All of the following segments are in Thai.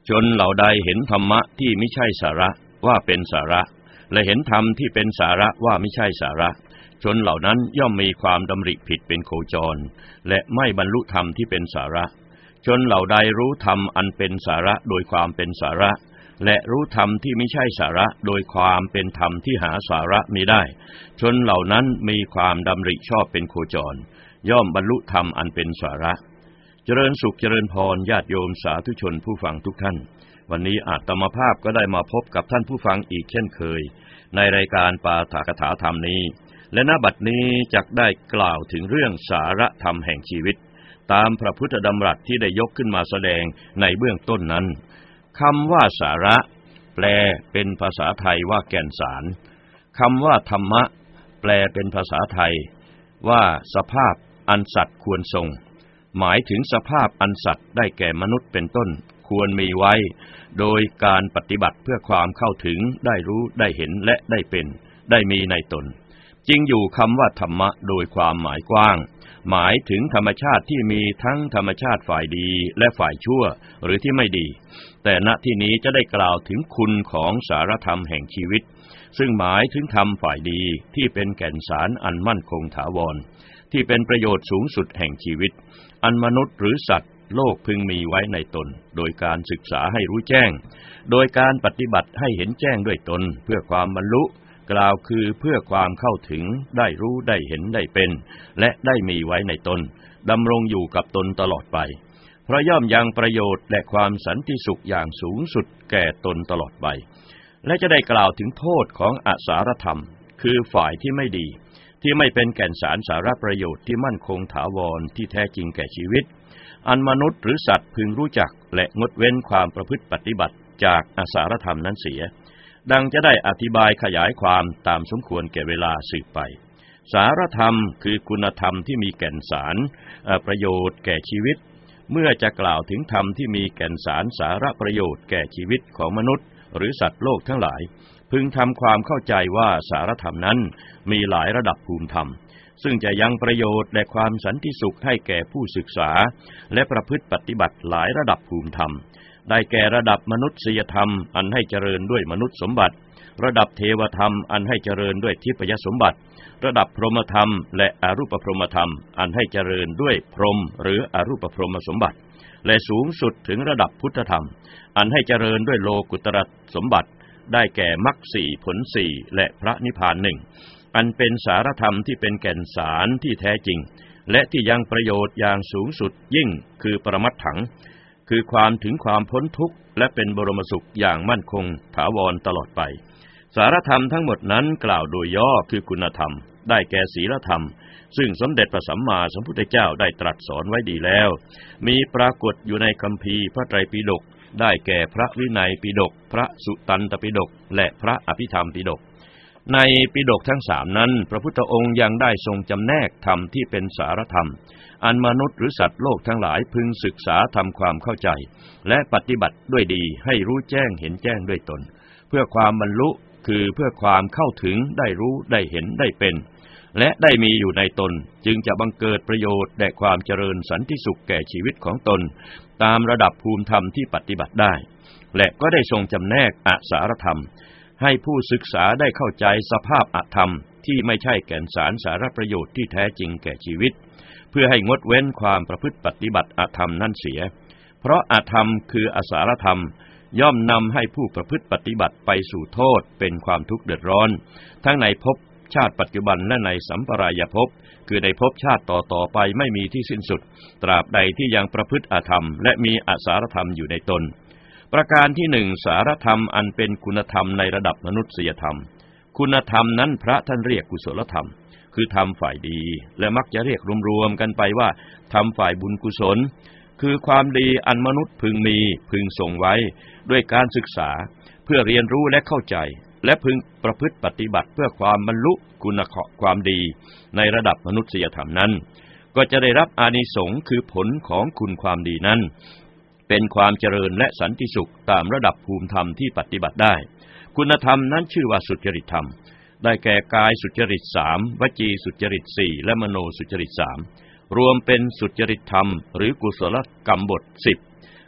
ชนเหล่าใดเห็นธรรมะที่ไม่ใช่สาระว่าเป็นสาระและเห็นธรรมที่เป็นสาระว่าไม่ใช่สาระชนเหล่านั้นย่อมมีความดำริผิดเป็นโคจรและไม่บรรลุธรรมที่เป็นสาระชนเหล่าใดรู้ธรรมอันเป็นสาระโดยความเป็นสาระและรู้ธรรมที่ไม่ใช่สาระโดยความเป็นธรรมที่หาสาระมิได้ชนเหล่านั้นมีความดำริชอบเป็นโคจรย่อมบรรลุธรรมอันเป็นสาระเจริญสุขเจริญพรญาติโยมสาธุชนผู้ฟังทุกท่านวันนี้อาตมาภาพก็ได้มาพบกับท่านผู้ฟังอีกเช่นเคยในรายการปาฐกถาธรรมนี้และณบัดนี้จักได้กล่าวถึงเรื่องสาระธรรมแห่งชีวิตตามพระพุทธดำรัสที่ได้ยกขึ้นมาแสดงในเบื้องต้นนั้นคำว่าสาระแปลเป็นภาษาไทยว่าแก่นสารคำว่าธรรมะแปลเป็นภาษาไทยว่าสภาพอันสัตว์ควรทรงหมายถึงสภาพอันสัตว์ได้แก่มนุษย์เป็นต้นควรมีไว้โดยการปฏิบัติเพื่อความเข้าถึงได้รู้ได้เห็นและได้เป็นได้มีในตนจริงอยู่คำว่าธรรมะโดยความหมายกว้างหมายถึงธรรมชาติที่มีทั้งธรรมชาติฝ่ายดีและฝ่ายชั่วหรือที่ไม่ดีแต่ณที่นี้จะได้กล่าวถึงคุณของสารธรรมแห่งชีวิตซึ่งหมายถึงธรรมฝ่ายดีที่เป็นแก่นสารอันมั่นคงถาวรที่เป็นประโยชน์สูงสุดแห่งชีวิตอันมนุษย์หรือสัตว์โลกพึงมีไว้ในตนโดยการศึกษาให้รู้แจ้งโดยการปฏิบัติให้เห็นแจ้งด้วยตนเพื่อความบรรลุกล่าวคือเพื่อความเข้าถึงได้รู้ได้เห็นได้เป็นและได้มีไว้ในตนดำรงอยู่กับตนตลอดไปเพราะย่อมยังประโยชน์และความสันติสุขอย่างสูงสุดแก่ตนตลอดไปและจะได้กล่าวถึงโทษของอสารธรรมคือฝ่ายที่ไม่ดีที่ไม่เป็นแก่นสารสาระประโยชน์ที่มั่นคงถาวรที่แท้จริงแก่ชีวิตอันมนุษย์หรือสัตว์พึงรู้จักและงดเว้นความประพฤติปฏิบัติจากอสารธรรมนั้นเสียดังจะได้อธิบายขยายความตามสมควรแก่เวลาสืบไปสารธรรมคือคุณธรรมที่มีแก่นสารประโยชน์แก่ชีวิตเมื่อจะกล่าวถึงธรรมที่มีแก่นสารสาระประโยชน์แก่ชีวิตของมนุษย์หรือสัตว์โลกทั้งหลายพึงทำความเข้าใจว่าสารธรรมนั้นมีหลายระดับภูมิธรรมซึ่งจะยังประโยชน์และความสันติสุขให้แก่ผู้ศึกษาและประพฤติปฏิบัติหลายระดับภูมิธรรมได้แก่ระดับมนุษยธรรมอันให้เจริญด้วยมนุษย์สมบัติระดับเทวธรรมอันให้เจริญด้วยทิพยสมบัติระดับพรหมธรรมและอรูปพรหมธรรมอันให้เจริญด้วยพรหมหรืออรูปพรหมสมบัติและสูงสุดถึงระดับพุทธธรรมอันให้เจริญด้วยโลกุตรสมบัติได้แก่มรรคสี่ผลสี่และพระนิพพานหนึ่งอันเป็นสารธรรมที่เป็นแก่นสารที่แท้จริงและที่ยังประโยชน์อย่างสูงสุดยิ่งคือปรมัตถังคือความถึงความพ้นทุกข์และเป็นบรมสุขอย่างมั่นคงถาวรตลอดไปสารธรรมทั้งหมดนั้นกล่าวโดยย่อคือคุณธรรมได้แก่ศีลธรรมซึ่งสมเด็จพระสัมมาสัมพุทธเจ้าได้ตรัสสอนไว้ดีแล้วมีปรากฏอยู่ในคัมภีร์พระไตรปิฎกได้แก่พระวินัยปิฎกพระสุตตันตปิฎกและพระอภิธรรมปิฎกในปิฎกทั้งสามนั้นพระพุทธองค์ยังได้ทรงจำแนกธรรมที่เป็นสารธรรมอันมนุษย์หรือสัตว์โลกทั้งหลายพึงศึกษาทำความเข้าใจและปฏิบัติด้วยดีให้รู้แจ้งเห็นแจ้งด้วยตนเพื่อความบรรลุคือเพื่อความเข้าถึงได้รู้ได้เห็นได้เป็นและได้มีอยู่ในตนจึงจะบังเกิดประโยชน์และความเจริญสันติสุขแก่ชีวิตของตนตามระดับภูมิธรรมที่ปฏิบัติได้และก็ได้ทรงจำแนกอสารธรรมให้ผู้ศึกษาได้เข้าใจสภาพอธรรมที่ไม่ใช่แก่นสารสาระประโยชน์ที่แท้จริงแก่ชีวิตเพื่อให้งดเว้นความประพฤติปฏิบัติอธรรมนั่นเสียเพราะอธรรมคืออสารธรรมย่อมนำให้ผู้ประพฤติปฏิบัติไปสู่โทษเป็นความทุกข์เดือดร้อนทั้งในภพชาติปัจจุบันและในสัมปรายภพคือในภพชาติต่อไปไม่มีที่สิ้นสุดตราบใดที่ยังประพฤติอธรรมและมีอสารธรรมอยู่ในตนประการที่หนึ่งสารธรรมอันเป็นคุณธรรมในระดับมนุษยธรรมคุณธรรมนั้นพระท่านเรียกกุศลธรรมคือธรรมฝ่ายดีและมักจะเรียกรวมๆกันไปว่าธรรมฝ่ายบุญกุศลคือความดีอันมนุษย์พึงมีพึงส่งไว้ด้วยการศึกษาเพื่อเรียนรู้และเข้าใจและพึงประพฤติปฏิบัติเพื่อความบรรลุคุณความดีในระดับมนุษยธรรมนั้นก็จะได้รับอานิสงส์คือผลของคุณความดีนั้นเป็นความเจริญและสันติสุขตามระดับภูมิธรรมที่ปฏิบัติได้คุณธรรมนั้นชื่อว่าสุจริตธรรมได้แก่กายสุจริต3วจีสุจริต4และมโนสุจริต3รวมเป็นสุจริตธรรมหรือกุศลกรรมบท10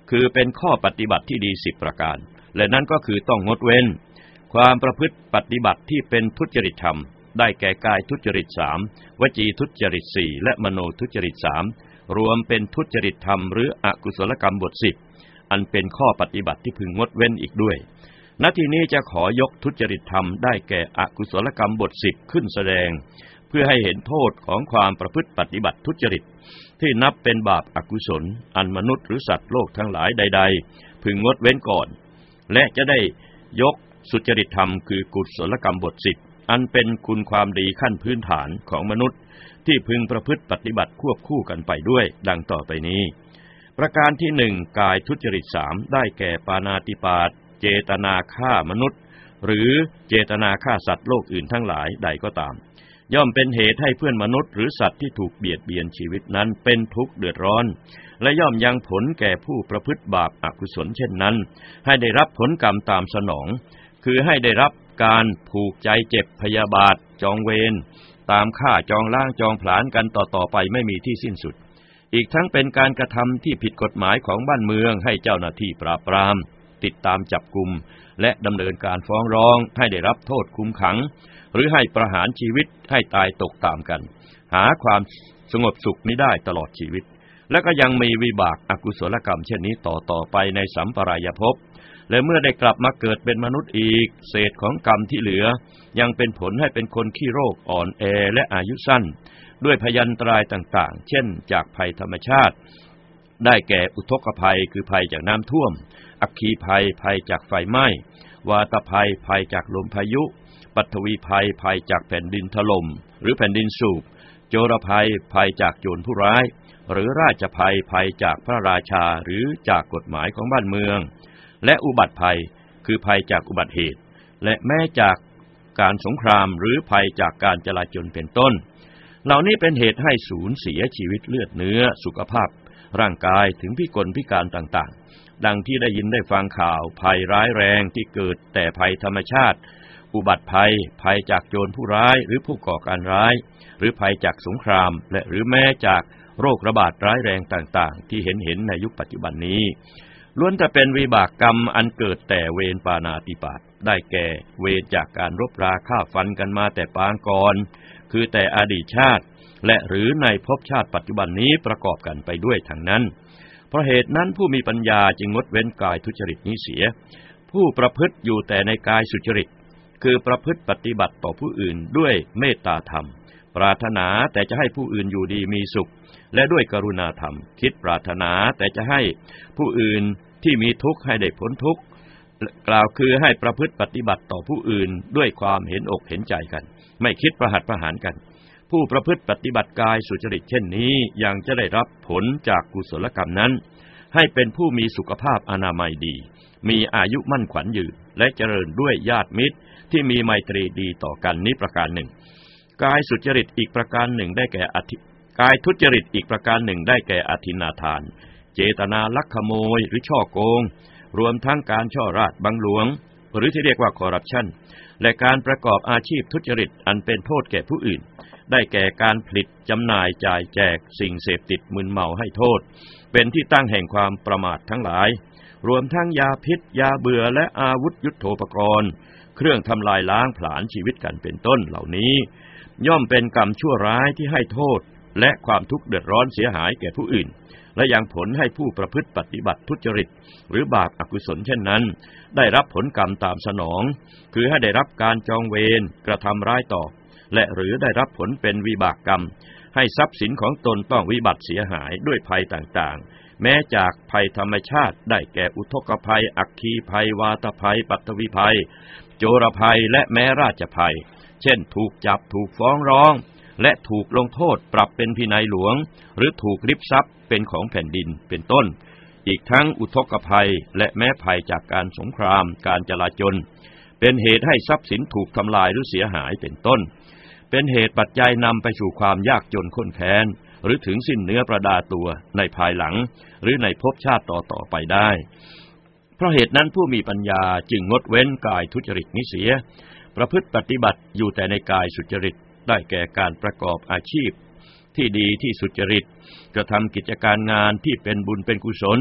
คือเป็นข้อปฏิบัติที่ดี10ประการและนั้นก็คือต้องงดเว้นความประพฤติปฏิบัติที่เป็นทุจริตธรรมได้แก่กายทุจริต3วจีทุจริต4และมโนทุจริต3รวมเป็นทุจริตธรรมหรืออกุศลกรรมบท10อันเป็นข้อปฏิบัติที่พึงงดเว้นอีกด้วยณที่นี้จะขอยกทุจริตธรรมได้แก่อกุศลกรรมบท10ขึ้นแสดงเพื่อให้เห็นโทษของความประพฤติปฏิบัติทุจริตที่นับเป็นบาปอกุศลอันมนุษย์หรือสัตว์โลกทั้งหลายใดๆพึงงดเว้นก่อนและจะได้ยกสุจริตธรรมคือกุศลกรรมบท10อันเป็นคุณความดีขั้นพื้นฐานของมนุษย์ที่พึงประพฤติปฏิบัติควบคู่กันไปด้วยดังต่อไปนี้ประการที่1กายทุจริต3ได้แก่ปาณาติปาตเจตนาฆ่ามนุษย์หรือเจตนาฆ่าสัตว์โลกอื่นทั้งหลายใดก็ตามย่อมเป็นเหตุให้เพื่อนมนุษย์หรือสัตว์ที่ถูกเบียดเบียนชีวิตนั้นเป็นทุกข์เดือดร้อนและย่อมยังผลแก่ผู้ประพฤติบาปอกุศลเช่นนั้นให้ได้รับผลกรรมตามสนองคือให้ได้รับการผูกใจเจ็บพยาบาทจองเวรตามฆ่าจองล้างจองผลาญกันต่อไปไม่มีที่สิ้นสุดอีกทั้งเป็นการกระทำที่ผิดกฎหมายของบ้านเมืองให้เจ้าหน้าที่ปราบปรามติดตามจับกุมและดำเนินการฟ้องร้องให้ได้รับโทษคุมขังหรือให้ประหารชีวิตให้ตายตกตามกันหาความสงบสุขมิได้ตลอดชีวิตและก็ยังมีวิบากอกุศลกรรมเช่นนี้ต่อไปในสัมปรายภพและเมื่อได้กลับมาเกิดเป็นมนุษย์อีกเศษของกรรมที่เหลือยังเป็นผลให้เป็นคนขี้โรคอ่อนแอและอายุสั้นด้วยพยันตรายต่างๆเช่นจากภัยธรรมชาติได้แก่อุทกภัยคือภัยจากน้ำท่วมอัคคีภัยภัยจากไฟไหม้วาตภัยภัยจากลมพายุปัทวีภัยภัยจากแผ่นดินถล่มหรือแผ่นดินสูบโจรภัยภัยจากโจรผู้ร้ายหรือราชภัยภัยจากพระราชาหรือจากกฎหมายของบ้านเมืองและอุบัติภัยคือภัยจากอุบัติเหตุและแม้จากการสงครามหรือภัยจากการจลาจลเป็นต้นเหล่านี้เป็นเหตุให้สูญเสียชีวิตเลือดเนื้อสุขภาพร่างกายถึงพิกลพิการต่างๆดังที่ได้ยินได้ฟังข่าวภัยร้ายแรงที่เกิดแต่ภัยธรรมชาติอุบัติภัยภัยจากโจรผู้ร้ายหรือผู้ก่อการร้ายหรือภัยจากสงครามและหรือแม้จากโรคระบาดร้ายแรงต่างๆที่เห็นในยุคปัจจุบันนี้ล้วนแต่เป็นวิบากกรรมอันเกิดแต่เวรปาณาติปาตได้แก่เวรจากการรบราฆ่าฟันกันมาแต่ปางก่อนคือแต่อดีตชาติและหรือในภพชาติปัจจุบันนี้ประกอบกันไปด้วยทั้งนั้นเพราะเหตุนั้นผู้มีปัญญาจึงงดเว้นกายทุจริตนี้เสียผู้ประพฤติอยู่แต่ในกายสุจริตคือประพฤติปฏิบัติต่อผู้อื่นด้วยเมตตาธรรมปรารถนาแต่จะให้ผู้อื่นอยู่ดีมีสุขและด้วยกรุณาธรรมคิดปรารถนาแต่จะให้ผู้อื่นที่มีทุกข์ให้ได้พ้นทุกข์กล่าวคือให้ประพฤติปฏิบัติต่อผู้อื่นด้วยความเห็นอกเห็นใจกันไม่คิดประหัตประหารกันผู้ประพฤติปฏิบัติกายสุจริตเช่นนี้ยังจะได้รับผลจากกุศลกรรมนั้นให้เป็นผู้มีสุขภาพอนามัยดีมีอายุมั่นขวัญยืนและเจริญด้วยญาติมิตรที่มีไมตรีดีต่อกันนี้ประการหนึ่งกายสุจริตอีกประการหนึ่งได้แก่กายทุจริตอีกประการหนึ่งได้แก่อธินาทานเจตนาลักขโมยหรือฉ้อโกงรวมทั้งการช่อราชบังหลวงหรือที่เรียกว่าคอร์รัปชันและการประกอบอาชีพทุจริตอันเป็นโทษแก่ผู้อื่นได้แก่การผลิตจำหน่ายจ่ายแจกสิ่งเสพติดมึนเมาให้โทษเป็นที่ตั้งแห่งความประมาททั้งหลายรวมทั้งยาพิษยาเบื่อและอาวุธยุทโธปกรณ์เครื่องทำลายล้างผลาญชีวิตกันเป็นต้นเหล่านี้ย่อมเป็นกรรมชั่วร้ายที่ให้โทษและความทุกข์เดือดร้อนเสียหายแก่ผู้อื่นและยังผลให้ผู้ประพฤติปฏิบัติทุจริตหรือบาปอกุศลเช่นนั้นได้รับผลกรรมตามสนองคือให้ได้รับการจองเวรกระทำร้ายตอบและหรือได้รับผลเป็นวิบากกรรมให้ทรัพย์สินของตนต้องวิบัติเสียหายด้วยภัยต่างๆแม้จากภัยธรรมชาติได้แก่อุทกภัยอัคคีภัยวาตภัยปัทวีภัยโจรภัยและแม้ราชภัยเช่นถูกจับถูกฟ้องร้องและถูกลงโทษปรับเป็นพินัยหลวงหรือถูกริบทรัพย์เป็นของแผ่นดินเป็นต้นอีกทั้งอุทกภัยและแม้ภัยจากการสงครามการจลาจลเป็นเหตุให้ทรัพย์สินถูกทำลายหรือเสียหายเป็นต้นเป็นเหตุปัจจัยนำไปสู่ความยากจนข้นแค้นหรือถึงสิ้นเนื้อประดาตัวในภายหลังหรือในภพชาติต่อไปได้เพราะเหตุนั้นผู้มีปัญญาจึงงดเว้นกายทุจริตนี้เสียประพฤติปฏิบัติอยู่แต่ในกายสุจริตได้แก่การประกอบอาชีพ ที่ดีที่สุจริตกระทำกิจการงานที่เป็นบุญเป็นกุศล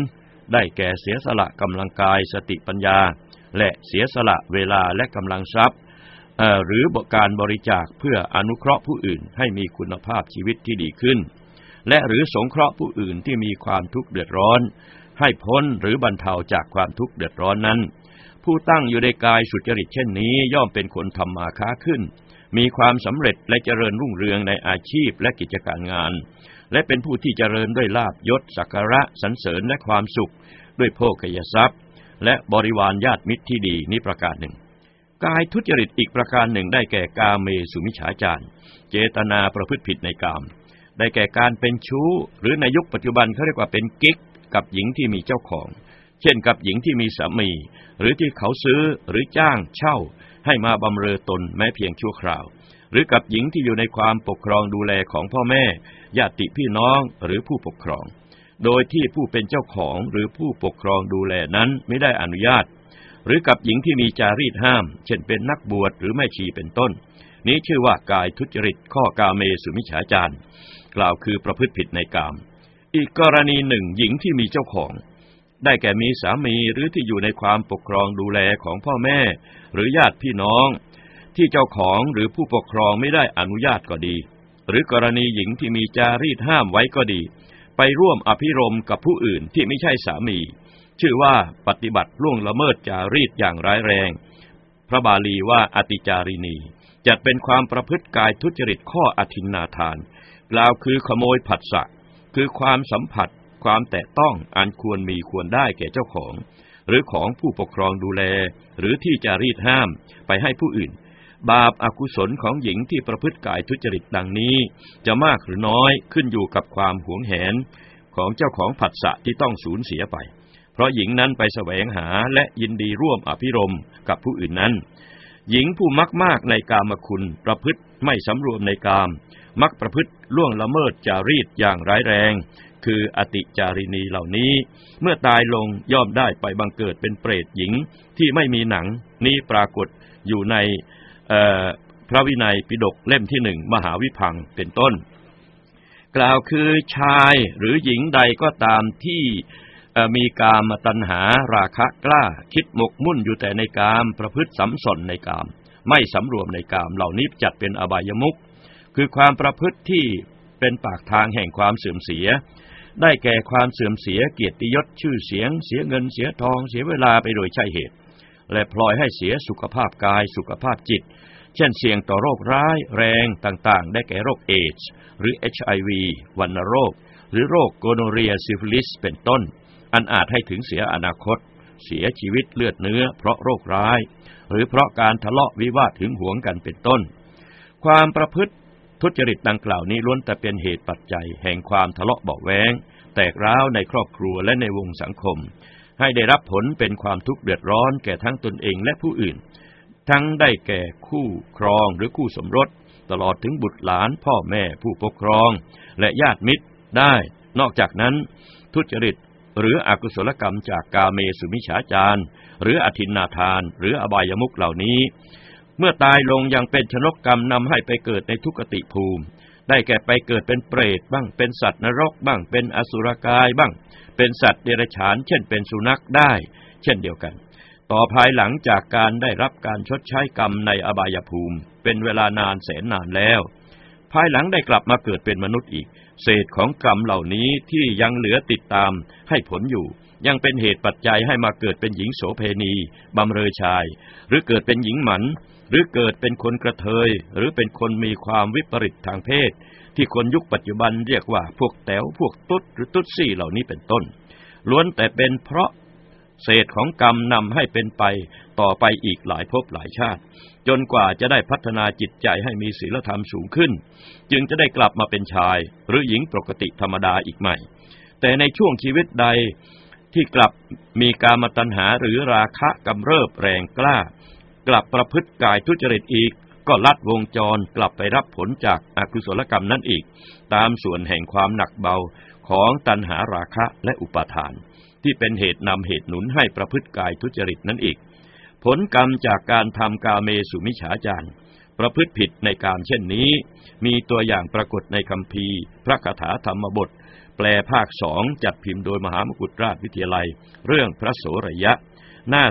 ได้แก่เสียสละกำลังกายสติปัญญาและเสียสละเวลาและกำลังทรัพย์หรือการบริจาคเพื่ออนุเคราะห์ผู้อื่นให้มีคุณภาพชีวิตที่ดีขึ้นและหรือสงเคราะห์ผู้อื่นที่มีความทุกข์เดือดร้อนให้พ้นหรือบรรเทาจากความทุกข์เดือดร้อนนั้นผู้ตั้งอยู่ในกายสุจริตเช่นนี้ย่อมเป็นคนทำมาค้าขึ้นมีความสำเร็จและเจริญรุ่งเรืองในอาชีพและกิจการงานและเป็นผู้ที่เจริญด้วยลาภยศสักการะสรรเสริญและความสุขด้วยโภคทรัพย์และบริวารญาติมิตรที่ดีนี้ประการหนึ่งกายทุจริตอีกประการหนึ่งได้แก่กาเมสุมิจฉาจารเจตนาประพฤติผิดในกามได้แก่การเป็นชู้หรือในยุคปัจจุบันเขาเรียกว่าเป็นกิ๊กกับหญิงที่มีเจ้าของเช่นกับหญิงที่มีสามีหรือที่เขาซื้อหรือจ้างเช่าให้มาบำเรอตนแม้เพียงชั่วคราวหรือกับหญิงที่อยู่ในความปกครองดูแลของพ่อแม่ญาติพี่น้องหรือผู้ปกครองโดยที่ผู้เป็นเจ้าของหรือผู้ปกครองดูแลนั้นไม่ได้อนุญาตหรือกับหญิงที่มีจารีตห้ามเช่นเป็นนักบวชหรือแม่ชีเป็นต้นนี้ชื่อว่ากายทุจริตข้อกาเมสุมิจฉาจารกล่าวคือประพฤติผิดในกามอีกกรณีหนึ่งหญิงที่มีเจ้าของได้แก่มีสามีหรือที่อยู่ในความปกครองดูแลของพ่อแม่หรือญาติพี่น้องที่เจ้าของหรือผู้ปกครองไม่ได้อนุญาตก็ดีหรือกรณีหญิงที่มีจารีตห้ามไว้ก็ดีไปร่วมอภิรมย์กับผู้อื่นที่ไม่ใช่สามีชื่อว่าปฏิบัติล่วงละเมิดจารีตอย่างร้ายแรงพระบาลีว่าอติจารินีจัดเป็นความประพฤติกายทุจริตข้ออทินนาทานกล่าวคือขโมยผัสสะคือความสัมผัสความแตะต้องอันควรมีควรได้แก่เจ้าของหรือของผู้ปกครองดูแลหรือที่จารีตห้ามไปให้ผู้อื่นบาปอกุศลของหญิงที่ประพฤติกายทุจริตดังนี้จะมากหรือน้อยขึ้นอยู่กับความหวงแหนของเจ้าของผัสสะที่ต้องสูญเสียไปเพราะหญิงนั้นไปแสวงหาและยินดีร่วมอภิรมย์กับผู้อื่นนั้นหญิงผู้มักมากในกามคุณประพฤติไม่สำรวมในกามมักประพฤติล่วงละเมิดจารีตอย่างร้ายแรงคืออติจารินีเหล่านี้เมื่อตายลงย่อมได้ไปบังเกิดเป็นเปรตหญิงที่ไม่มีหนังนี้ปรากฏอยู่ในพระวินัยปิฎกเล่มที่1มหาวิพังค์เป็นต้นกล่าวคือชายหรือหญิงใดก็ตามที่มีกามตัณหาราคะกล้าคิดหมกมุ่นอยู่แต่ในกามประพฤติสัมสนในกามไม่สำรวมในกามเหล่านี้จัดเป็นอบายมุขคือความประพฤติที่เป็นปากทางแห่งความเสื่อมเสียได้แก่ความเสื่อมเสียเกียรติยศชื่อเสียงเสียเงินเสียทองเสียเวลาไปโดยใช่เหตุและพลอยให้เสียสุขภาพกายสุขภาพจิตเช่นเสี่ยงต่อโรคร้ายแรงต่างๆได้แก่โรคเอดส์หรือ HIV วัณโรคหรือโรคโกโนเรียซิฟิลิสเป็นต้นอันอาจให้ถึงเสียอนาคตเสียชีวิตเลือดเนื้อเพราะโรคร้ายหรือเพราะการทะเลาะวิวาทหึงหวงกันเป็นต้นความประพฤติทุจริตดังกล่าวนี้ล้วนแต่เป็นเหตุปัจจัยแห่งความทะเลาะเบาะแว้งแตกร้าวในครอบครัวและในวงสังคมให้ได้รับผลเป็นความทุกข์เดือดร้อนแก่ทั้งตนเองและผู้อื่นทั้งได้แก่คู่ครองหรือคู่สมรสตลอดถึงบุตรหลานพ่อแม่ผู้ปกครองและญาติมิตรได้นอกจากนั้นทุจริตหรืออกุศลกรรมจากกาเมสุมิจฉาจารหรืออทินนาทานหรืออบายมุขเหล่านี้เมื่อตายลงยังเป็นชนกกรรมนำให้ไปเกิดในทุกขติภูมิได้แก่ไปเกิดเป็นเปรตบ้างเป็นสัตว์นรกบ้างเป็นอสุรกายบ้างเป็นสัตว์เดรัจฉานเช่นเป็นสุนัขได้เช่นเดียวกันต่อภายหลังจากการได้รับการชดใช้กรรมในอบายภูมิเป็นเวลานานแสนนานแล้วภายหลังได้กลับมาเกิดเป็นมนุษย์อีกเศษของกรรมเหล่านี้ที่ยังเหลือติดตามให้ผลอยู่ยังเป็นเหตุปัจจัยให้มาเกิดเป็นหญิงโสเภณีบำเรอชายหรือเกิดเป็นหญิงหมันหรือเกิดเป็นคนกระเทยหรือเป็นคนมีความวิปริตทางเพศที่คนยุคปัจจุบันเรียกว่าพวกแต๋วพวกตุ๊ดหรือตุ๊ดซี่เหล่านี้เป็นต้นล้วนแต่เป็นเพราะเศษของกรรมนำให้เป็นไปต่อไปอีกหลายภพหลายชาติจนกว่าจะได้พัฒนาจิตใจให้มีศีลธรรมสูงขึ้นจึงจะได้กลับมาเป็นชายหรือหญิงปกติธรรมดาอีกใหม่แต่ในช่วงชีวิตใดที่กลับมีกามตัณหาหรือราคะกำเริบแรงกล้ากลับประพฤติกายทุจริตอีกก็ลัดวงจรกลับไปรับผลจากอกุศลกรรมนั้นอีกตามส่วนแห่งความหนักเบาของตัณหาราคะและอุปาทานที่เป็นเหตุนำเหตุหนุนให้ประพฤติกายทุจริตนั้นอีกผลกรรมจากการทำกาเมสุมิจฉาจารประพฤติผิดในกามเช่นนี้มีตัวอย่างปรากฏในคัมภีร์พระคาถาธรรมบทแปลภาค2จัดพิมพ์โดยมหามกุฏราชวิทยาลัยเรื่องพระโสรยะหน้า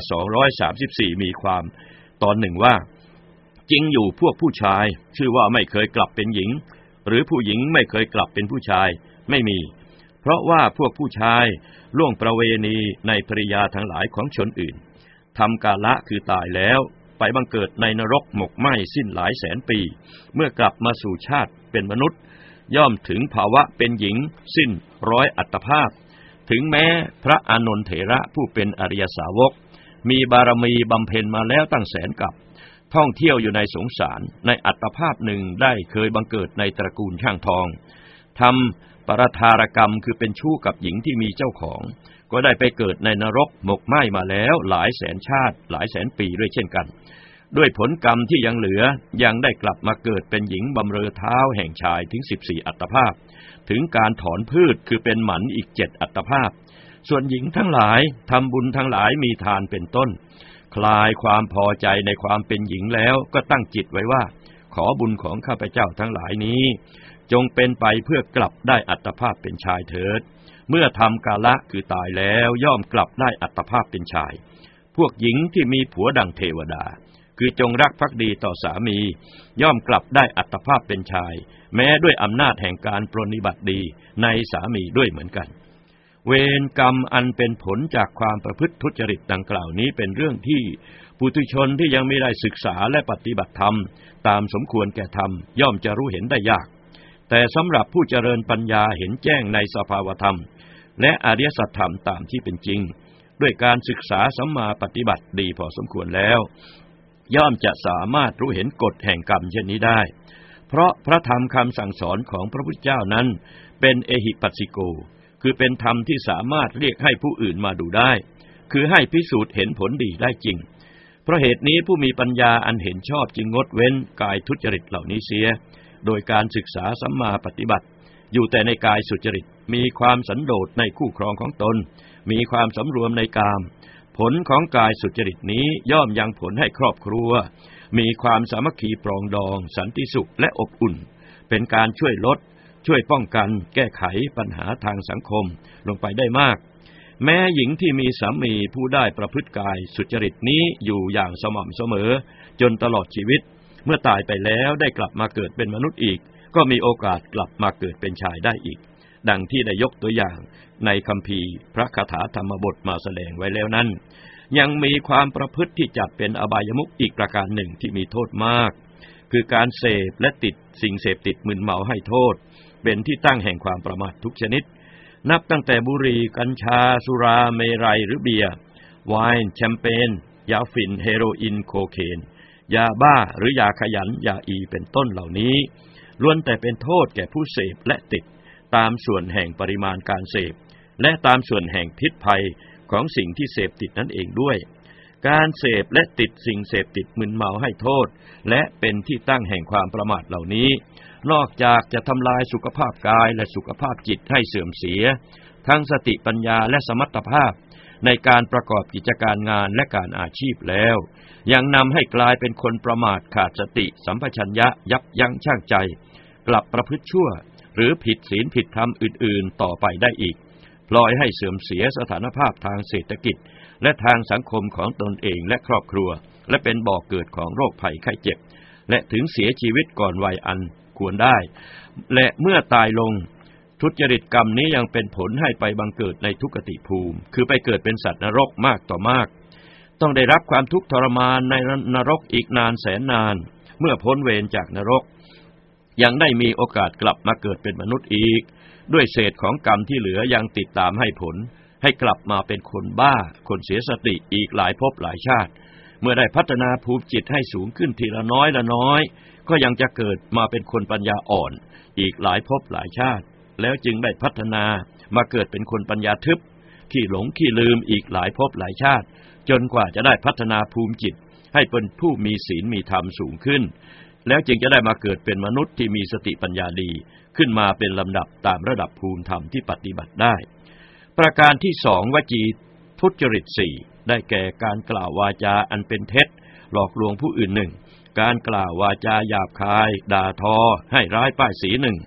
234มีความตอนหนึ่งว่าจริงอยู่พวกผู้ชายชื่อว่าไม่เคยกลับเป็นหญิงหรือผู้หญิงไม่เคยกลับเป็นผู้ชายไม่มีเพราะว่าพวกผู้ชายล่วงประเวณีในภริยาทั้งหลายของชนอื่นทำกาละคือตายแล้วไปบังเกิดในนรกหมกไหม้สิ้นหลายแสนปีเมื่อกลับมาสู่ชาติเป็นมนุษย์ย่อมถึงภาวะเป็นหญิงสิ้นร้อยอัตภาพถึงแม้พระอานนท์เถระผู้เป็นอริยสาวกมีบารมีบำเพ็ญมาแล้วตั้งแสนกับท่องเที่ยวอยู่ในสงสารในอัตภาพหนึ่งได้เคยบังเกิดในตระกูลช่างทองทำปรทารกรรมคือเป็นชู้กับหญิงที่มีเจ้าของก็ได้ไปเกิดในนรกหมกไหม้มาแล้วหลายแสนชาติหลายแสนปีด้วยเช่นกันด้วยผลกรรมที่ยังเหลือยังได้กลับมาเกิดเป็นหญิงบำเรอเท้าแห่งชายถึง14อัตภาพถึงการถอนพืชคือเป็นหมันอีก7อัตภาพส่วนหญิงทั้งหลายทำบุญทั้งหลายมีทานเป็นต้นคลายความพอใจในความเป็นหญิงแล้วก็ตั้งจิตไว้ว่าขอบุญของข้าพเจ้าทั้งหลายนี้จงเป็นไปเพื่อกลับได้อัตภาพเป็นชายเถิดเมื่อทำกาละคือตายแล้วย่อมกลับได้อัตภาพเป็นชายพวกหญิงที่มีผัวดังเทวดาคือจงรักภักดีต่อสามีย่อมกลับได้อัตภาพเป็นชายแม้ด้วยอำนาจแห่งการปรนนิบัติดีในสามีด้วยเหมือนกันเวรกรรมอันเป็นผลจากความประพฤติทุจริตดังกล่าวนี้เป็นเรื่องที่ปุถุชนที่ยังไม่ได้ศึกษาและปฏิบัติธรรมตามสมควรแก่ธรรมย่อมจะรู้เห็นได้ยากแต่สำหรับผู้เจริญปัญญาเห็นแจ้งในสภาวธรรมและอริยสัจธรรมตามที่เป็นจริงด้วยการศึกษาสัมมาปฏิบัติดีพอสมควรแล้วย่อมจะสามารถรู้เห็นกฎแห่งกรรมเช่นนี้ได้เพราะพระธรรมคำสั่งสอนของพระพุทธเจ้านั้นเป็นเอหิปัสสิโกคือเป็นธรรมที่สามารถเรียกให้ผู้อื่นมาดูได้คือให้พิสูจน์เห็นผลดีได้จริงเพราะเหตุนี้ผู้มีปัญญาอันเห็นชอบจึงงดเว้นกายทุจริตเหล่านี้เสียโดยการศึกษาสัมมาปฏิบัติอยู่แต่ในกายสุจริตมีความสันโดษในคู่ครองของตนมีความสำรวมในกามผลของกายสุจริตนี้ย่อมยังผลให้ครอบครัวมีความสามัคคีปรองดองสันติสุขและอบอุ่นเป็นการช่วยลดช่วยป้องกันแก้ไขปัญหาทางสังคมลงไปได้มากแม้หญิงที่มีสามีผู้ได้ประพฤติกายสุจริตนี้อยู่อย่างสม่ำเสมอจนตลอดชีวิตเมื่อตายไปแล้วได้กลับมาเกิดเป็นมนุษย์อีกก็มีโอกาสกลับมาเกิดเป็นชายได้อีกดังที่ได้ยกตัวอย่างในคัมภีร์พระคาถาธรรมบทมาแสดงไว้แล้วนั้นยังมีความประพฤติที่จัดเป็นอบายมุขอีกประการหนึ่งที่มีโทษมากคือการเสพและติดสิ่งเสพติดมึนเมาให้โทษเป็นที่ตั้งแห่งความประมาททุกชนิดนับตั้งแต่บุหรี่กัญชาสุราเมรัยหรือเบียร์ไวน์แชมเปญยาฝิ่นเฮโรอีนโคเคนยาบ้าหรือยาขยันยาอีเป็นต้นเหล่านี้ล้วนแต่เป็นโทษแก่ผู้เสพและติดตามส่วนแห่งปริมาณการเสพและตามส่วนแห่งพิษภัยของสิ่งที่เสพติดนั่นเองด้วยการเสพและติดสิ่งเสพติดมึนเมาให้โทษและเป็นที่ตั้งแห่งความประมาทเหล่านี้นอกจากจะทำลายสุขภาพกายและสุขภาพจิตให้เสื่อมเสียทั้งสติปัญญาและสมรรถภาพในการประกอบกิจการงานและการอาชีพแล้วยังนำให้กลายเป็นคนประมาทขาดสติสัมปชัญญะยับยั้งชั่งใจกลับประพฤติชั่วหรือผิดศีลผิดธรรมอื่นๆต่อไปได้อีกปล่อยให้เสื่อมเสียสถานภาพทางเศรษฐกิจและทางสังคมของตนเองและครอบครัวและเป็นบ่อเกิดของโรคภัยไข้เจ็บและถึงเสียชีวิตก่อนวัยอันควรได้และเมื่อตายลงทุจริตกรรมนี้ยังเป็นผลให้ไปบังเกิดในทุกขติภูมิคือไปเกิดเป็นสัตว์นรกมากต่อมากต้องได้รับความทุกข์ทรมานในนรกอีกนานแสนนานเมื่อพ้นเวรจากนรกยังได้มีโอกาสกลับมาเกิดเป็นมนุษย์อีกด้วยเศษของกรรมที่เหลือยังติดตามให้ผลให้กลับมาเป็นคนบ้าคนเสียสติอีกหลายภพหลายชาติเมื่อได้พัฒนาภูมิจิตให้สูงขึ้นทีละน้อยละน้อยก็ยังจะเกิดมาเป็นคนปัญญาอ่อนอีกหลายภพหลายชาติแล้วจึงได้พัฒนามาเกิดเป็นคนปัญญาทึบขี้หลงขี้ลืมอีกหลายภพหลายชาติจนกว่าจะได้พัฒนาภูมิจิตให้เป็นผู้มีศีลมีธรรมสูงขึ้นแล้วจึงจะได้มาเกิดเป็นมนุษย์ที่มีสติปัญญาดีขึ้นมาเป็นลำดับตามระดับภูมิธรรมที่ปฏิบัติได้ประการที่2วจีทุจริต4ได้แก่การกล่าววาจาอันเป็นเท็จหลอกลวงผู้อื่น1การกล่าววาจาหยาบคายด่าทอให้ร้ายป้ายสี1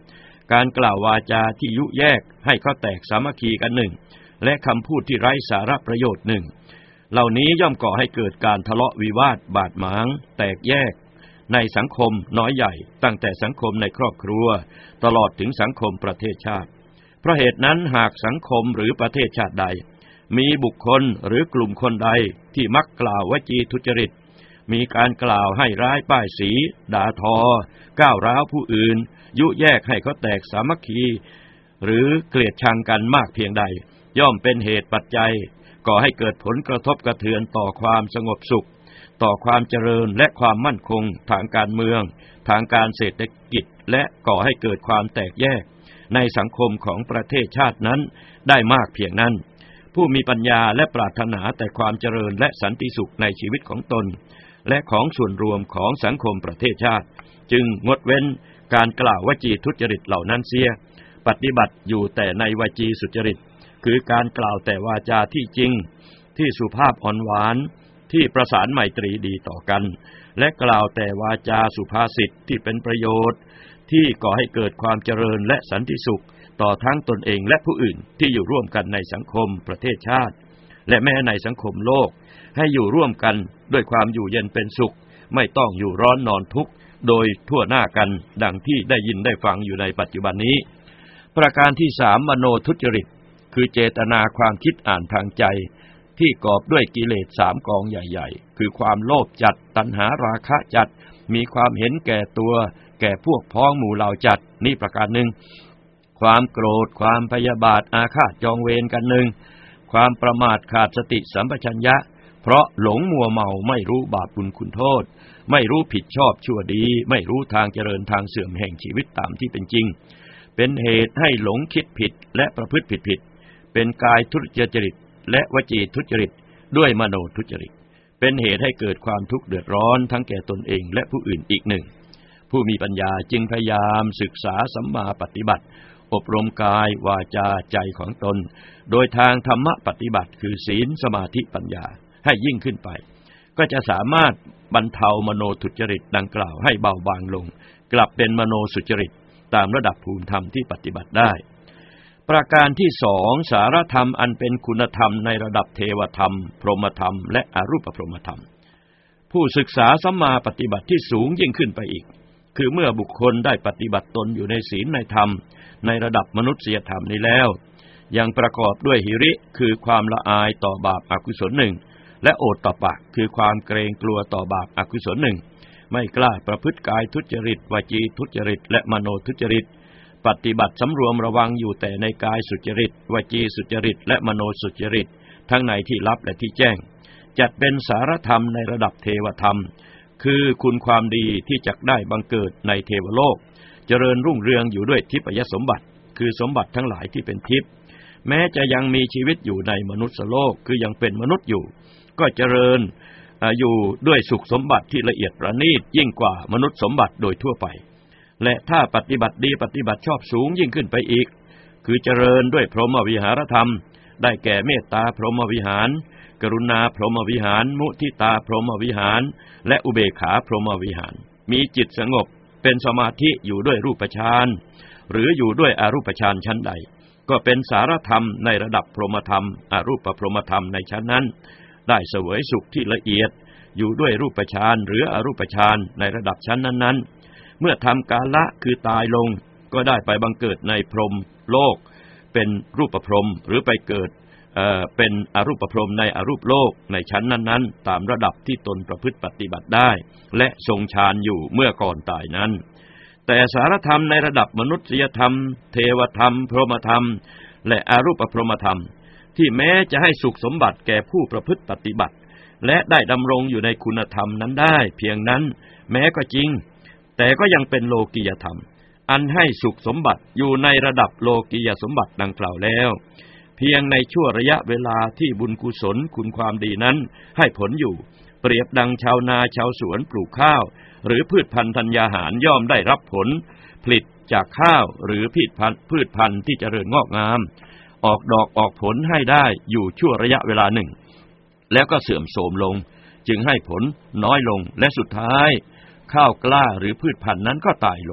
การกล่าววาจาที่ยุแยกให้เขาแตกสามัคคีกันหนึ่งและคำพูดที่ไร้สาระประโยชน์หนึ่งเหล่านี้ย่อมก่อให้เกิดการทะเลาะวิวาทบาดหมางแตกแยกในสังคมน้อยใหญ่ตั้งแต่สังคมในครอบครัวตลอดถึงสังคมประเทศชาติเพราะเหตุนั้นหากสังคมหรือประเทศชาติใดมีบุคคลหรือกลุ่มคนใดที่มักกล่าววจีทุจริตมีการกล่าวให้ร้ายป้ายสีด่าทอก้าวร้าวผู้อื่นยุแยกให้เขาแตกสามัคคีหรือเกลียดชังกันมากเพียงใดย่อมเป็นเหตุปัจจัยก่อให้เกิดผลกระทบกระเทือนต่อความสงบสุขต่อความเจริญและความมั่นคงทางการเมืองทางการเศรษฐกิจและก่อให้เกิดความแตกแยกในสังคมของประเทศชาตินั้นได้มากเพียงนั้นผู้มีปัญญาและปรารถนาแต่ความเจริญและสันติสุขในชีวิตของตนและของส่วนรวมของสังคมประเทศชาติจึงงดเว้นการกล่าววจีทุจริตเหล่านั้นเสียปฏิบัติอยู่แต่ในวจีสุจริตคือการกล่าวแต่วาจาที่จริงที่สุภาพอ่อนหวานที่ประสานไมตรีดีต่อกันและกล่าวแต่วาจาสุภาษิตที่เป็นประโยชน์ที่ก่อให้เกิดความเจริญและสันติสุขต่อทั้งตนเองและผู้อื่นที่อยู่ร่วมกันในสังคมประเทศชาติและแม้ในสังคมโลกให้อยู่ร่วมกันด้วยความอยู่เย็นเป็นสุขไม่ต้องอยู่ร้อนนอนทุกข์โดยทั่วหน้ากันดังที่ได้ยินได้ฟังอยู่ในปัจจุบันนี้ประการที่3มโนทุจริตคือเจตนาความคิดอ่านทางใจที่กอบด้วยกิเลส3กองใหญ่ๆคือความโลภจัดตัณหาราคะจัดมีความเห็นแก่ตัวแก่พวกพ้องหมู่เหล่าจัดนี่ประการหนึ่งความโกรธความพยาบาทอาฆาตจองเวรกันหนึ่งความประมาทขาดสติสัมปชัญญะเพราะหลงมัวเมาไม่รู้บาปบุญคุณโทษไม่รู้ผิดชอบชั่วดีไม่รู้ทางเจริญทางเสื่อมแห่งชีวิตตามที่เป็นจริงเป็นเหตุให้หลงคิดผิดและประพฤติผิดเป็นกายทุจริตและวจีทุจริตด้วยมโนทุจริตเป็นเหตุให้เกิดความทุกข์เดือดร้อนทั้งแก่ตนเองและผู้อื่นอีกหนึ่งผู้มีปัญญาจึงพยายามศึกษาสัมมาปฏิบัติอบรมกายวาจาใจของตนโดยทางธรรมปฏิบัติคือศีลสมาธิปัญญาให้ยิ่งขึ้นไปก็จะสามารถบรรเทามโนทุจริตดังกล่าวให้เบาบางลงกลับเป็นมโนสุจริตตามระดับภูมิธรรมที่ปฏิบัติได้ประการที่2สารธรรมอันเป็นคุณธรรมในระดับเทวธรรมพรหมธรรมและอรูปพรหมธรรมผู้ศึกษาสัมมาปฏิบัติที่สูงยิ่งขึ้นไปอีกคือเมื่อบุคคลได้ปฏิบัติตนอยู่ในศีลในธรรมในระดับมนุษยธรรมนี้แล้วยังประกอบด้วยหิริคือความละอายต่อบาปอกุศลหนึ่งและโอตตัปปะคือความเกรงกลัวต่อบาปอกุศลหนึ่งไม่กล้าประพฤติกายทุจริตวจีทุจริตและมโนทุจริตปฏิบัติสำรวมระวังอยู่แต่ในกายสุจริตวจีสุจริตและมโนสุจริตทั้งในที่ลับและที่แจ้งจัดเป็นสารธรรมในระดับเทวธรรมคือคุณความดีที่จักได้บังเกิดในเทวโลกเจริญรุ่งเรืองอยู่ด้วยทิพยสมบัติคือสมบัติทั้งหลายที่เป็นทิพย์แม้จะยังมีชีวิตอยู่ในมนุษยโลกคือยังเป็นมนุษย์อยู่ก็เจริญอยู่ด้วยสุขสมบัติที่ละเอียดประณีตยิ่งกว่ามนุษย์สมบัติโดยทั่วไปและถ้าปฏิบัติดีปฏิบัติชอบสูงยิ่งขึ้นไปอีกคือเจริญด้วยพรหมวิหารธรรมได้แก่เมตตาพรหมวิหารกรุณาพรหมวิหารมุทิตาพรหมวิหารและอุเบกขาพรหมวิหารมีจิตสงบเป็นสมาธิอยู่ด้วยรูปฌานหรืออยู่ด้วยอรูปฌานชั้นใดก็เป็นสารธรรมในระดับพรหมธรรมอรูปพรหมธรรมในชั้นนั้นได้เสวยสุขที่ละเอียดอยู่ด้วยรูปฌานหรืออรูปฌานในระดับชั้นนั้นๆเมื่อทำกาละคือตายลงก็ได้ไปบังเกิดในพรหมโลกเป็นรูปพรหมหรือไปเกิดเป็นอรูปพรหมในอรูปโลกในชั้นนั้นๆตามระดับที่ตนประพฤติปฏิบัติได้และทรงฌานอยู่เมื่อก่อนตายนั้นแต่สารธรรมในระดับมนุษยธรรมเทวธรรมพรหมธรรมและอรูปพรหมธรรมที่แม้จะให้สุขสมบัติแก่ผู้ประพฤติปฏิบัติและได้ดำรงอยู่ในคุณธรรมนั้นได้เพียงนั้นแม้ก็จริงแต่ก็ยังเป็นโลกียธรรมอันให้สุขสมบัติอยู่ในระดับโลกียสมบัติดังกล่าวแล้วเพียงในชั่วระยะเวลาที่บุญกุศลคุณความดีนั้นให้ผลอยู่เปรียบดังชาวนาชาวสวนปลูกข้าวหรือพืชพันธุ์ธัญญาหารย่อมได้รับผลผลิตจากข้าวหรือพืชพันธุ์ที่เจริญงอกงามออกดอกออกผลให้ได้อยู่ชั่วระยะเวลาหนึ่งแล้วก็เสื่อมโทรมลงจึงให้ผลน้อยลงและสุดท้ายข้าวกล้าหรือพืชพันธุ์นั้นก็ตายลง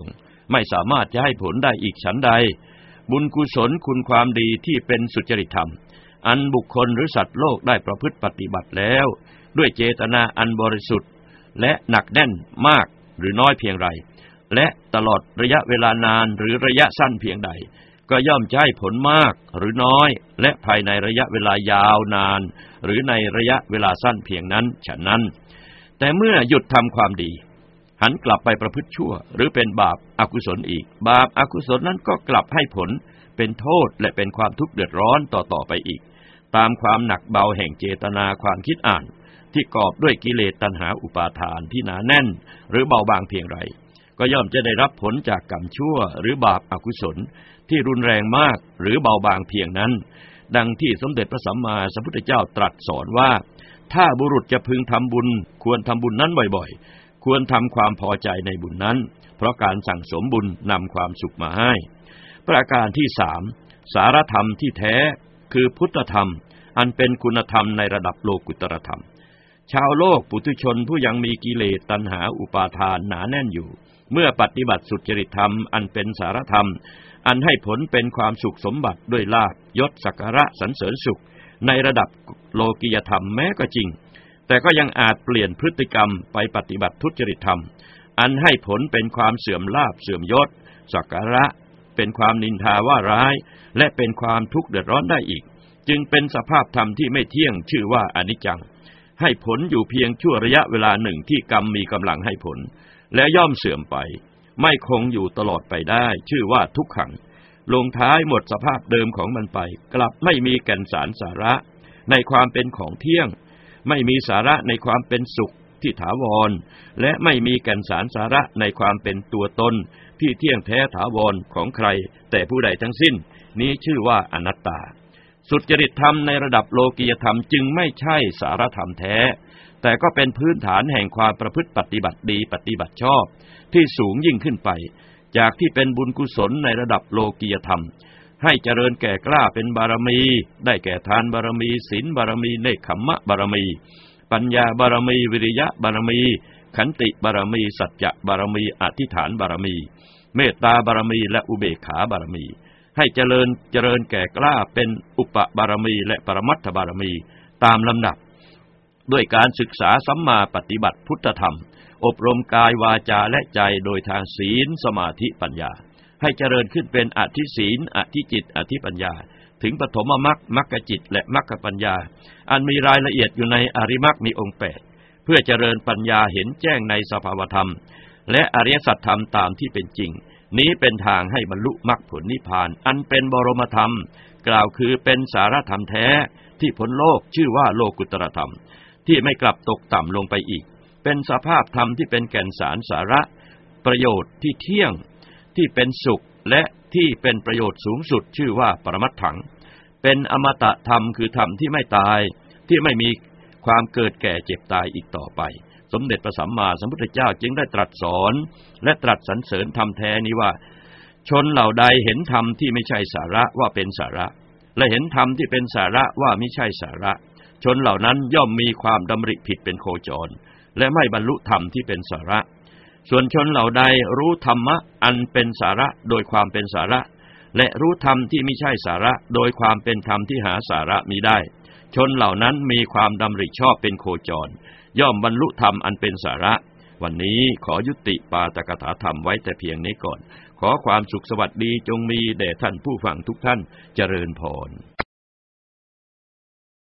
ไม่สามารถจะให้ผลได้อีกฉันใดบุญกุศลคุณความดีที่เป็นสุจริตธรรมอันบุคคลหรือสัตว์โลกได้ประพฤติปฏิบัติแล้วด้วยเจตนาอันบริสุทธิ์และหนักแน่นมากหรือน้อยเพียงไรและตลอดระยะเวลานานหรือระยะสั้นเพียงใดก็ย่อมจะให้ผลมากหรือน้อยและภายในระยะเวลายาวนานหรือในระยะเวลาสั้นเพียงนั้นฉะนั้นแต่เมื่อหยุดทำความดีหันกลับไปประพฤติชั่วหรือเป็นบาปอกุศลอีกบาปอกุศลนั้นก็กลับให้ผลเป็นโทษและเป็นความทุกข์เดือดร้อนต่อไปอีกตามความหนักเบาแห่งเจตนาความคิดอ่านที่กอบด้วยกิเลสตัณหาอุปาทานที่หนาแน่นหรือเบาบางเพียงไรก็ย่อมจะได้รับผลจากกรรมชั่วหรือบาปอกุศลที่รุนแรงมากหรือเบาบางเพียงนั้นดังที่สมเด็จพระสัมมาสัมพุทธเจ้าตรัสสอนว่าถ้าบุรุษจะพึงทำบุญควรทำบุญนั้นบ่อยๆควรทำความพอใจในบุญนั้นเพราะการสั่งสมบุญนำความสุขมาให้ประการที่สามสารธรรมที่แท้คือพุทธธรรมอันเป็นคุณธรรมในระดับโลกุตตรธรรมชาวโลกปุถุชนผู้ยังมีกิเลสตัณหาอุปาทานหนาแน่นอยู่เมื่อปฏิบัติสุจริตธรรมอันเป็นสารธรรมอันให้ผลเป็นความสุขสมบัติด้วยลาภยศสักการะสรรเสริญสุขในระดับโลกิยธรรมแม้ก็จริงแต่ก็ยังอาจเปลี่ยนพฤติกรรมไปปฏิบัติทุจริตธรรมอันให้ผลเป็นความเสื่อมลาภเสื่อมยศสักการะเป็นความนินทาว่าร้ายและเป็นความทุกข์เดือดร้อนได้อีกจึงเป็นสภาพธรรมที่ไม่เที่ยงชื่อว่าอนิจจังให้ผลอยู่เพียงชั่วระยะเวลาหนึ่งที่กรรมมีกำลังให้ผลและย่อมเสื่อมไปไม่คงอยู่ตลอดไปได้ชื่อว่าทุกขังลงท้ายหมดสภาพเดิมของมันไปกลับไม่มีแก่นสารสาระในความเป็นของเที่ยงไม่มีสาระในความเป็นสุขที่ถาวรและไม่มีแก่นสารสาระในความเป็นตัวตนที่เที่ยงแท้ถาวรของใครแต่ผู้ใดทั้งสิ้นนี้ชื่อว่าอนัตตาสุจริตธรรมในระดับโลกียธรรมจึงไม่ใช่สารธรรมแท้แต่ก็เป็นพื้นฐานแห่งความประพฤติปฏิบัติดีปฏิบัติชอบที่สูงยิ่งขึ้นไปจากที่เป็นบุญกุศลในระดับโลกียธรรมให้เจริญแก่กล้าเป็นบารมีได้แก่ทานบารมีศีลบารมีเนกขัมมะบารมีปัญญาบารมีวิริยะบารมีขันติบารมีสัจจะบารมีอธิษฐานบารมีเมตตาบารมีและอุเบกขาบารมีให้เจริญแก่กล้าเป็นอุปบารมีและปรมัตถบารมีตามลำดับด้วยการศึกษาสัมมาปฏิบัติพุทธธรรมอบรมกายวาจาและใจโดยทางศีลสมาธิปัญญาให้เจริญขึ้นเป็นอธิศีลอธิจิตอธิปัญญาถึงปฐมมรรคมรรคจิตและมรรคปัญญาอันมีรายละเอียดอยู่ในอริมรรคมีองค์8เพื่อเจริญปัญญาเห็นแจ้งในสภาวธรรมและอริยสัจธรรมตามที่เป็นจริงนี้เป็นทางให้บรรลุมรรคผลนิพพานอันเป็นบรมธรรมกล่าวคือเป็นสารธรรมแท้ที่พ้นโลกชื่อว่าโลกุตตรธรรมที่ไม่กลับตกต่ำลงไปอีกเป็นสภาพธรรมที่เป็นแก่นสารสาระประโยชน์ที่เที่ยงที่เป็นสุขและที่เป็นประโยชน์สูงสุดชื่อว่าปรมัตถังเป็นอมตะธรรมคือธรรมที่ไม่ตายที่ไม่มีความเกิดแก่เจ็บตายอีกต่อไปสมเด็จพระสัมมาสัมพุทธเจ้าจึงได้ตรัสสอนและตรัสสรรเสริญธรรมแท้นี้ว่าชนเหล่าใดเห็นธรรมที่ไม่ใช่สาระว่าเป็นสาระและเห็นธรรมที่เป็นสาระว่าไม่ใช่สาระชนเหล่านั้นย่อมมีความดำริผิดเป็นโคจรและไม่บรรลุธรรมที่เป็นสาระส่วนชนเหล่าใดรู้ธรรมะอันเป็นสาระโดยความเป็นสาระและรู้ธรรมที่ไม่ใช่สาระโดยความเป็นธรรมที่หาสาระมิได้ชนเหล่านั้นมีความดำริชอบเป็นโคจรย่อมบรรลุธรรมอันเป็นสาระวันนี้ขอยุติปาฐกถาธรรมไว้แต่เพียงนี้ก่อนขอความสุขสวัสดีจงมีแด่ท่านผู้ฟังทุกท่านเจริญพร